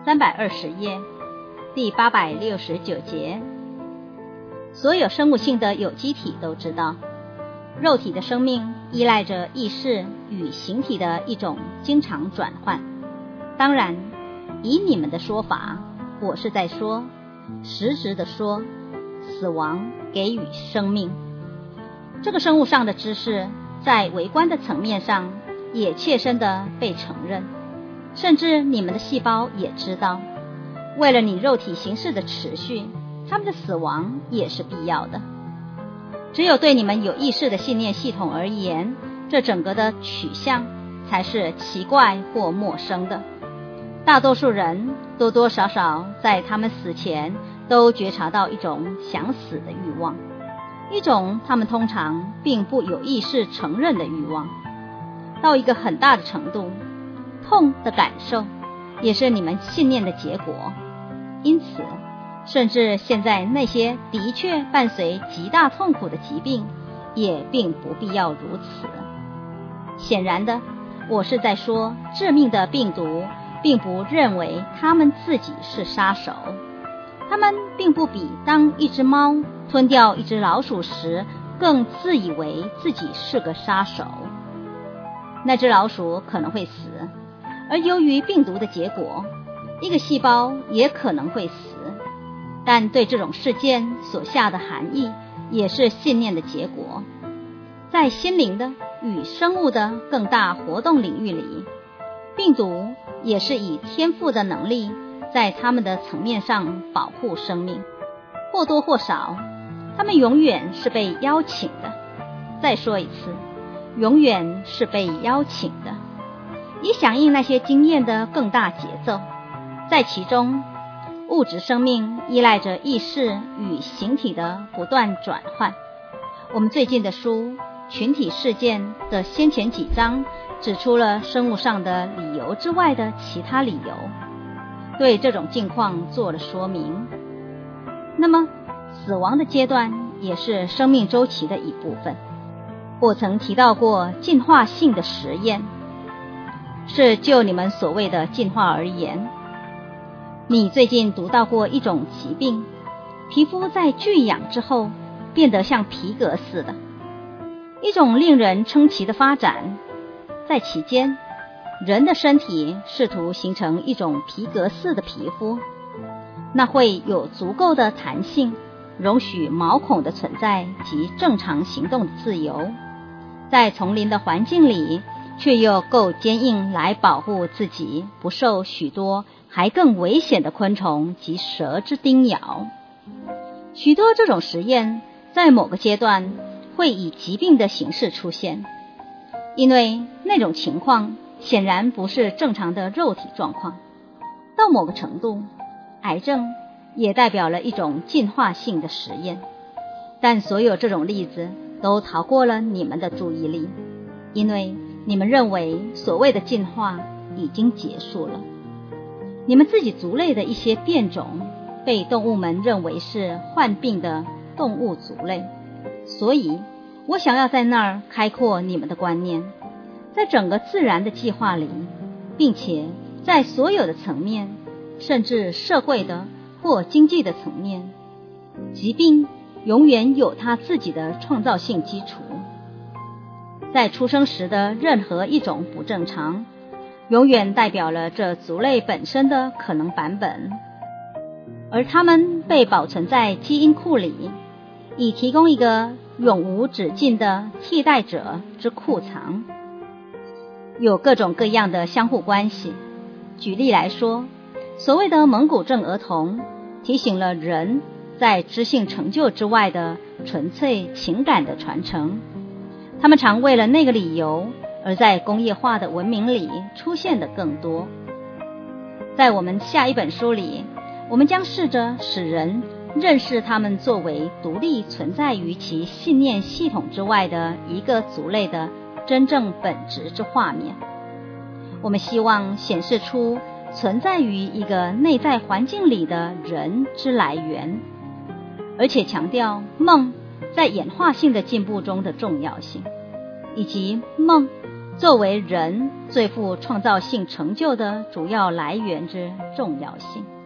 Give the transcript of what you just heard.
320页第869节。所有生物性的有机体都知道，肉体的生命依赖着意识与形体的一种经常转换。当然，以你们的说法，我是在说，实质的说，死亡给予生命。这个生物上的知识在微观的层面上也切身地被承认，甚至你们的细胞也知道，为了你肉体形式的持续，他们的死亡也是必要的。只有对你们有意识的信念系统而言，这整个的取向才是奇怪或陌生的。大多数人多多少少在他们死前都觉察到一种想死的欲望，一种他们通常并不有意识承认的欲望。到一个很大的程度，痛的感受也是你们信念的结果。因此，甚至现在那些的确伴随极大痛苦的疾病，也并不必要如此。显然的，我是在说，致命的病毒并不认为他们自己是杀手，他们并不比当一只猫吞掉一只老鼠时更自以为自己是个杀手。那只老鼠可能会死，而由于病毒的结果，一个细胞也可能会死。但对这种事件所下的含义也是信念的结果。在心灵的与生物的更大活动领域里，病毒也是以天赋的能力在他们的层面上保护生命。或多或少，他们永远是被邀请的。再说一次，永远是被邀请的，以响应那些经验的更大节奏。在其中，物质生命依赖着意识与形体的不断转换。我们最近的书《群体事件》的先前几章指出了生物上的理由之外的其他理由，对这种境况做了说明。那么，死亡的阶段也是生命周期的一部分。我曾提到过进化性的实验，是就你们所谓的进化而言。你最近读到过一种疾病，皮肤在聚养之后变得像皮革似的，一种令人称奇的发展。在其间，人的身体试图形成一种皮革似的皮肤，那会有足够的弹性，容许毛孔的存在及正常行动的自由，在丛林的环境里却又够坚硬来保护自己不受许多还更危险的昆虫及蛇之叮咬。许多这种实验在某个阶段会以疾病的形式出现，因为那种情况显然不是正常的肉体状况。到某个程度，癌症也代表了一种进化性的实验。但所有这种例子都逃过了你们的注意力，因为你们认为所谓的进化已经结束了。你们自己族类的一些变种被动物们认为是患病的动物族类，所以我想要在那儿开阔你们的观念。在整个自然的计划里，并且在所有的层面，甚至社会的或经济的层面，疾病永远有它自己的创造性基础。在出生时的任何一种不正常，永远代表了这族类本身的可能版本，而它们被保存在基因库里，以提供一个永无止境的替代者之库藏。有各种各样的相互关系。举例来说，所谓的蒙古症儿童提醒了人在知性成就之外的纯粹情感的传承。他们常为了那个理由而在工业化的文明里出现的更多。在我们下一本书里，我们将试着使人认识他们作为独立存在于其信念系统之外的一个族类的真正本质之画面。我们希望显示出存在于一个内在环境里的人之来源，而且强调梦在演化性的进步中的重要性，以及梦作为人最富创造性成就的主要来源之重要性。